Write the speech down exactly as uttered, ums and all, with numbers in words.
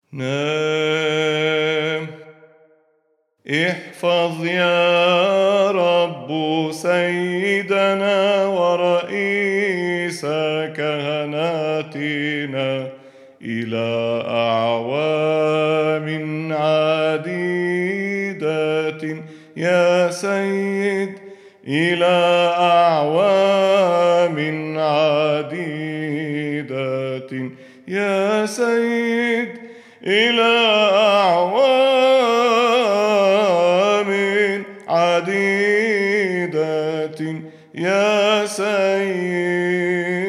نام. احفظ يا رب سيدنا ورئيس كهنتنا إلى أعوام عديدة يا سيد، إلى أعوام عديدة يا سيد، إلى أعوام عديدة يا سيد.